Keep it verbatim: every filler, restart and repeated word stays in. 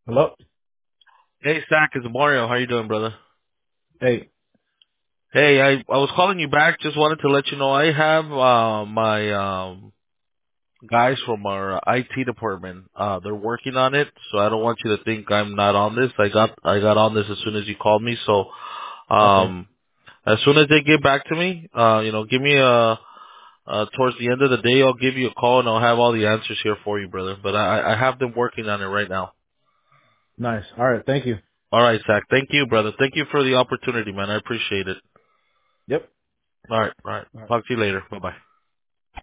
Hello? Hey, Zach, it's Mario. How you doing, brother? Hey. Hey, I I was calling you back. Just wanted to let you know I have uh, my um, guys from our I T department. Uh, they're working on it, so I don't want you to think I'm not on this. I got I got on this as soon as you called me. So Okay. um, as soon as they get back to me, uh, you know, give me a uh, towards the end of the day, I'll give you a call and I'll have all the answers here for you, brother. But I I have them working on it right now. Nice. All right. Thank you. All right, Zach. Thank you, brother. Thank you for the opportunity, man. I appreciate it. Yep. All right, all right. All right. Talk to you later. Bye bye.